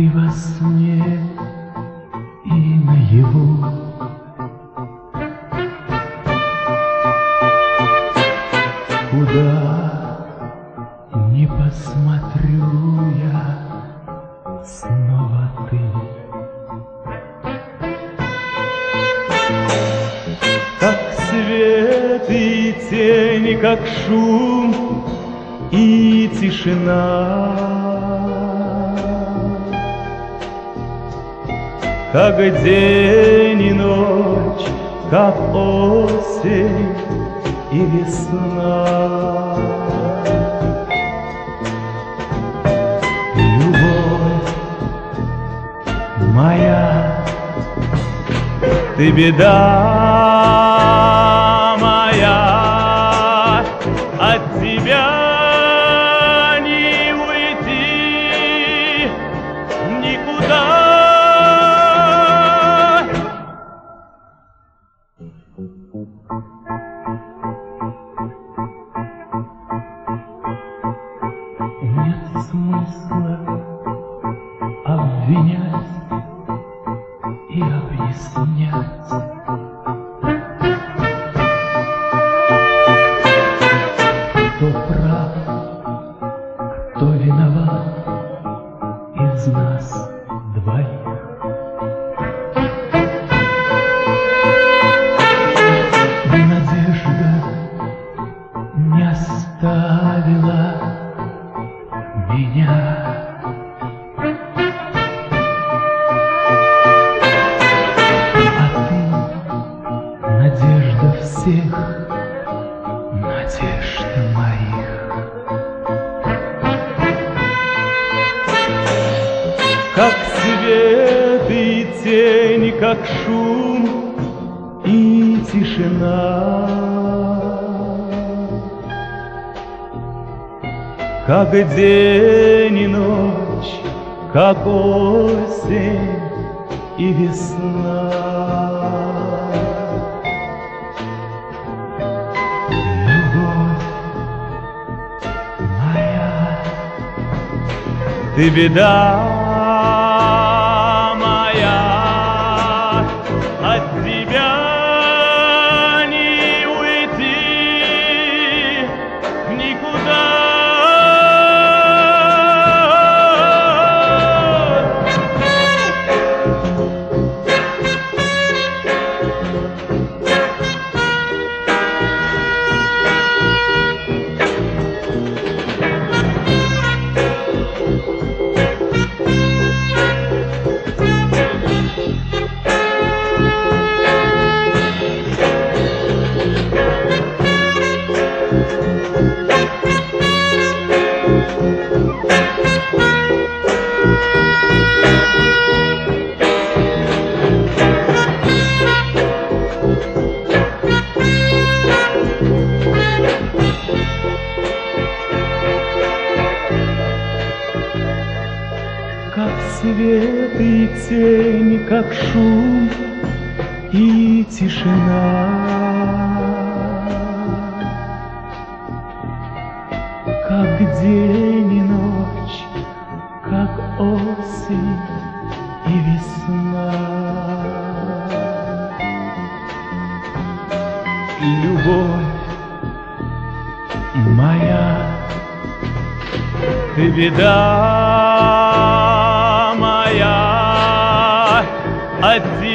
Ты во сне и наяву куда не посмотрю я, снова ты. Как свет и тени, как шум и тишина, как день и ночь, как осень и весна. Любовь моя, ты беда моя, от тебя не уйти никуда. Нет смысла обвинять и объяснять. Кто прав, кто виноват из нас двоих. Надежда не оставила меня. А ты надежда всех, надежда моих. Как свет и тень, как шум и тишина, как день и ночь, как осень и весна. Любовь моя, ты беда моя, от тебя не уйти никуда. Как свет и тень, как шум и тишина, как день и ночь, как осень и весна. Любовь моя, ты беда моя, от